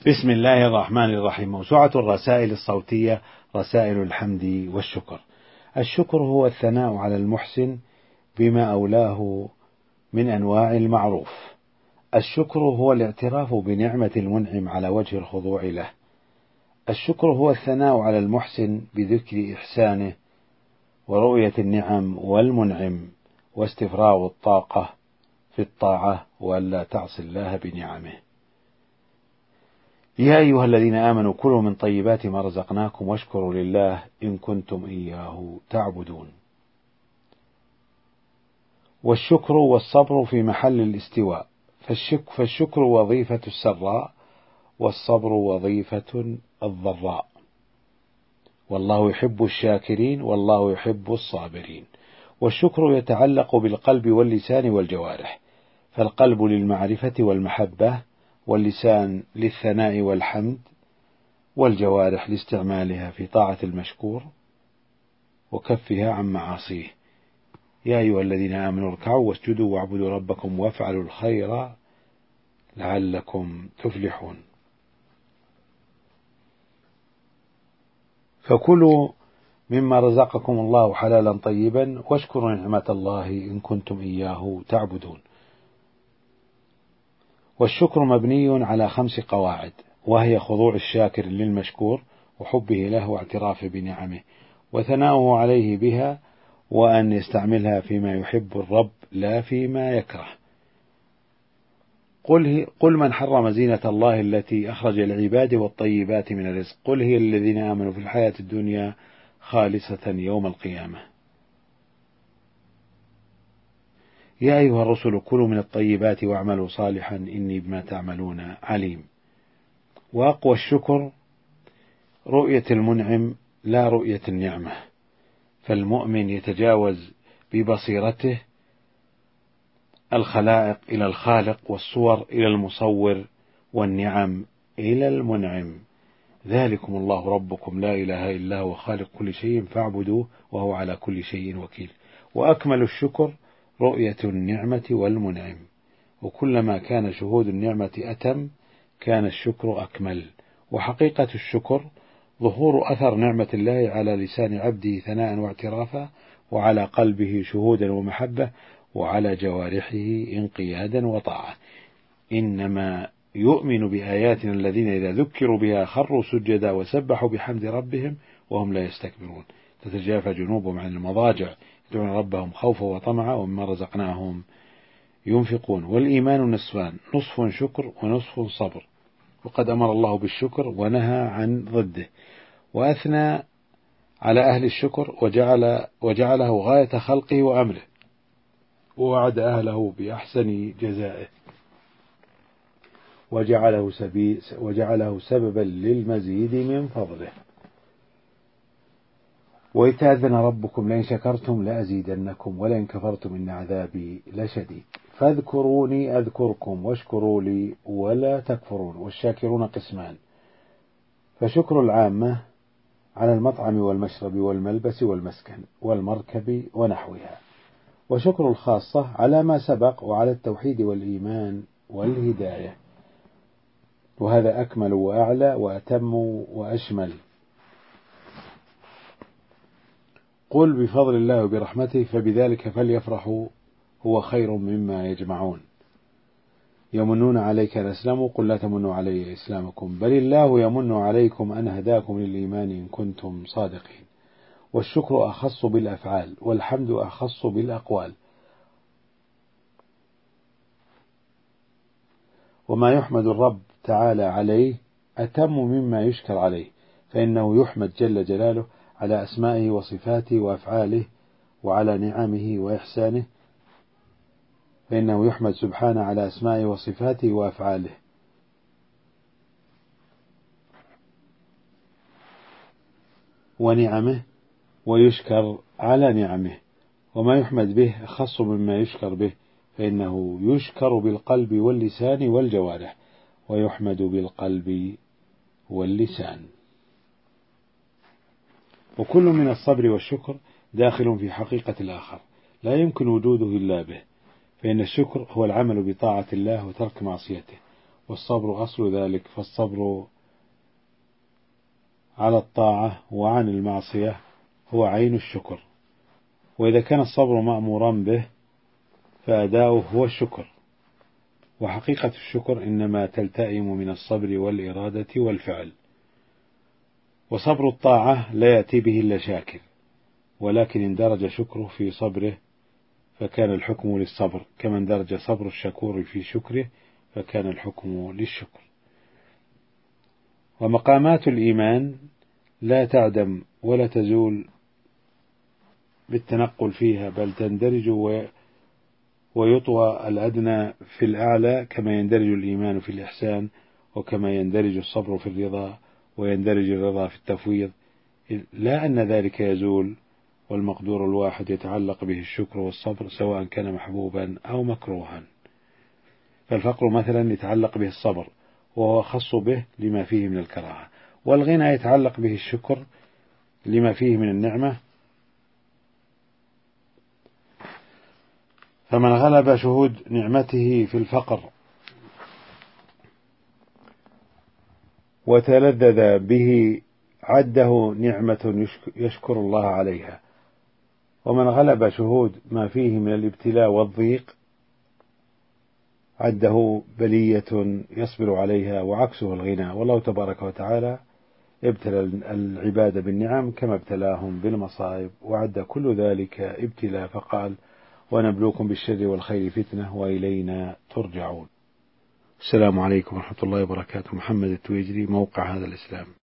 بسم الله الرحمن الرحيم. موسوعة الرسائل الصوتية رسائل الحمد والشكر. الشكر هو الثناء على المحسن بما أولاه من أنواع المعروف. الشكر هو الاعتراف بنعمة المنعم على وجه الخضوع له. الشكر هو الثناء على المحسن بذكر إحسانه ورؤية النعم والمنعم واستفراغ الطاقة في الطاعة وألا تعصي الله بنعمه. يا أيها الذين آمنوا كلوا من طيبات ما رزقناكم واشكروا لله إن كنتم إياه تعبدون. والشكر والصبر في محل الاستواء، فالشكر وظيفة السراء والصبر وظيفة الضراء، والله يحب الشاكرين والله يحب الصابرين. والشكر يتعلق بالقلب واللسان والجوارح، فالقلب للمعرفة والمحبة، واللسان للثناء والحمد، والجوارح لاستعمالها في طاعة المشكور وكفها عن معاصيه. يا أيها الذين آمنوا اركعوا واسجدوا واعبدوا ربكم وافعلوا الخير لعلكم تفلحون. فكلوا مما رزقكم الله حلالا طيبا واشكروا نعمة الله إن كنتم إياه تعبدون. والشكر مبني على 5 قواعد، وهي خضوع الشاكر للمشكور وحبه له واعتراف بنعمه وثناؤه عليه بها، وأن يستعملها فيما يحب الرب لا فيما يكره. قل من حرم زينة الله التي أخرج العباد والطيبات من الرزق قل هي للذين آمنوا في الحياة الدنيا خالصة يوم القيامة. يا أيها الرسل كلوا من الطيبات واعملوا صالحا إني بما تعملون عليم. وأقوى الشكر رؤية المنعم لا رؤية النعمة، فالمؤمن يتجاوز ببصيرته الخلائق إلى الخالق والصور إلى المصور والنعم إلى المنعم. ذلكم الله ربكم لا إله إلا هو خالق كل شيء فاعبدوه وهو على كل شيء وكيل. وأكمل الشكر رؤية النعمة والمنعم، وكلما كان شهود النعمة أتم كان الشكر أكمل. وحقيقة الشكر ظهور أثر نعمة الله على لسان عبده ثناء واعترافا، وعلى قلبه شهودا ومحبة، وعلى جوارحه انقيادا وطاعة. إنما يؤمن بآياتنا الذين إذا ذكروا بها خروا سجدا وسبحوا بحمد ربهم وهم لا يستكبرون. تتجافى جنوبهم عن المضاجع يدعون ربهم خوفا وطمعا ومما رزقناهم ينفقون. والإيمان نصفان، نصف شكر ونصف صبر، وقد أمر الله بالشكر ونهى عن ضده، وأثنى على أهل الشكر وجعله غاية خلقه وأمره، ووعد أهله بأحسن جزائه، وجعله سببا للمزيد من فضله. وإذ تأذن ربكم لئن شكرتم لأزيدنكم ولئن كفرتم إن عذابي لشديد. فاذكروني أذكركم واشكروا لي ولا تكفرون. والشاكرون قسمان، فشكر العامة على المطعم والمشرب والملبس والمسكن والمركب ونحوها، وشكر الخاصة على ما سبق وعلى التوحيد والإيمان والهداية، وهذا أكمل وأعلى وأتم وأشمل. قل بفضل الله وبرحمته فبذلك فليفرحوا هو خير مما يجمعون. يمنون عليك أن أسلموا قل لا تمنوا علي إسلامكم بل الله يمن عليكم أن هداكم للإيمان إن كنتم صادقين. والشكر أخص بالأفعال والحمد أخص بالأقوال. وما يحمد الرب تعالى عليه أتم مما يشكر عليه، فإنه يحمد جل جلاله على أسمائه وصفاته وأفعاله، وعلى نعمه وإحسانه، فإنه يحمد سبحانه على أسمائه وصفاته وأفعاله ونعمه، ويشكر على نعمه. وما يحمد به أخص مما يشكر به، فإنه يشكر بالقلب واللسان والجوارح، ويحمد بالقلب واللسان. وكل من الصبر والشكر داخل في حقيقة الآخر، لا يمكن وجوده إلا به، فإن الشكر هو العمل بطاعة الله وترك معصيته، والصبر أصل ذلك، فالصبر على الطاعة وعن المعصية هو عين الشكر، وإذا كان الصبر مأمورا به فأداؤه هو الشكر، وحقيقة الشكر إنما تلتئم من الصبر والإرادة والفعل، وصبر الطاعة لا يأتي به إلا شاكر، ولكن اندرج شكره في صبره فكان الحكم للصبر، كما اندرج صبر الشكور في شكره فكان الحكم للشكر. ومقامات الإيمان لا تعدم ولا تزول بالتنقل فيها، بل تندرج ويطوى الأدنى في الأعلى، كما يندرج الإيمان في الإحسان، وكما يندرج الصبر في الرضا، ويندرج الرضا في التفويض، لا أن ذلك يزول، والمقدور الواحد يتعلق به الشكر والصبر سواء كان محبوبا أو مكروها. فالفقر مثلا يتعلق به الصبر وهو أخص به لما فيه من الكراهة، والغنى يتعلق به الشكر لما فيه من النعمة. فمن غلب شهود نعمته في الفقر وتلذذ به عده نعمة يشكر الله عليها، ومن غلب شهود ما فيه من الابتلاء والضيق عده بلية يصبر عليها، وعكسه الغنى. والله تبارك وتعالى ابتلى العباد بالنعم كما ابتلاهم بالمصائب، وعد كل ذلك ابتلاء، فقال: ونبلوكم بالشر والخير فتنة وإلينا ترجعون. السلام عليكم ورحمة الله وبركاته. محمد التويجري، موقع هذا الإسلام.